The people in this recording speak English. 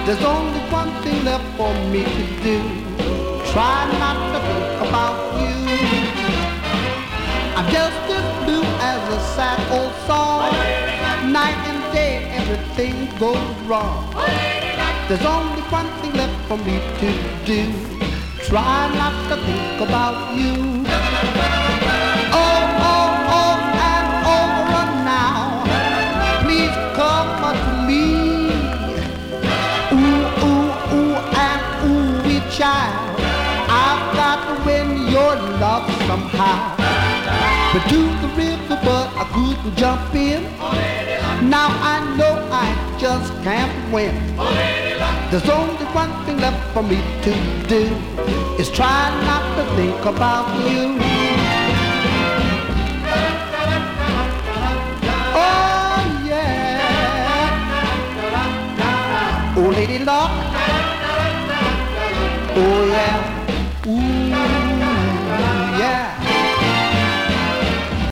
There's only one thing left for me to do. Try not to think about you. I'm just as blue as a sad old song. Night and day, everything goes wrong. There's only one thing left for me to do. Try not to think about you. Oh, oh, oh, and over now. Please come to me. Ooh, ooh, ooh, and ooh, wee child. I've got to win your love somehow. But to the river, but I couldn't jump in. Now I know I just can't win. There's only one thing left for me to do, is try not to think about you. Oh yeah. Oh Lady Luck. Oh yeah.